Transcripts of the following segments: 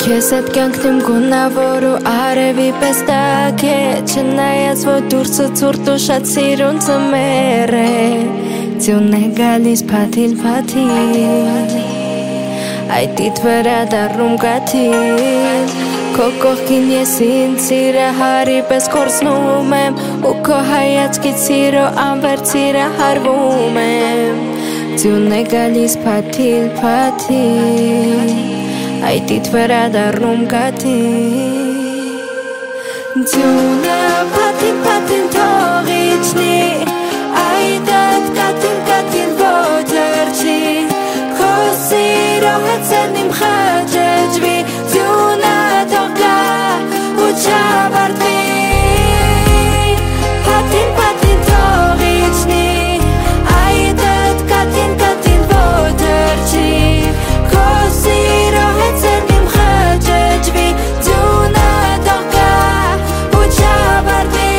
Քեսդ կյանքն իմ գունավոր ու արևի պես տակ է Չնայած որ դուրսը ցուրտ ու շատ սիրուն ծմեր է Ձյուն է գալիս փաթիլ Այդիդ վրա դառնում կաթիլ Քո կողքին ես ինձ սիրահարի պես կորցնում եմ Ու քո հայացքից սիրո անվերջ սիրահարվում եմ Ձյուն է գալիս փաթիլ Այդիդ վրա դառնում կաթիլ Ձյունը փաթիլ թող իջնի Այդդ կաթիլ ոտրջի Քո սիրո հետ սերն իմ խաչեջվի Ձյունը թող գա ու չավարտվի Փաթիլ թող իջնի Այդդ կաթիլ ոտրջի Քո սիրո հետ սերն իմ խաչեջվի Ձյունը թող գա ու չավարտվի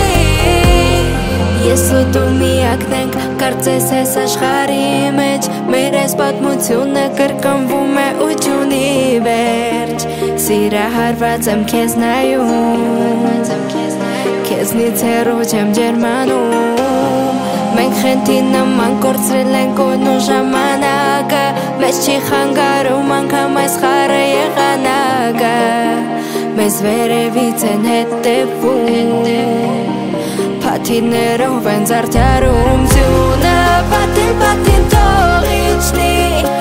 Ես ու դու միակն ենք, կարծես ես աշխարհի մեջ Մեր այս պատմությունը կրկնվում է ու չունի վերջ Սիրահարված եմ քեզ նայում Քեզնից հեռու չեմ ջերմանում Մենք խենթի նման կորցրել ենք օդն ու ժամանակը Մեզ չի խանգարում անգամ այս խառը եղանակը Մեզ վերևից են հետևում Փաթիլներով են զարդարում Ձյունը փաթիլ թող իջնի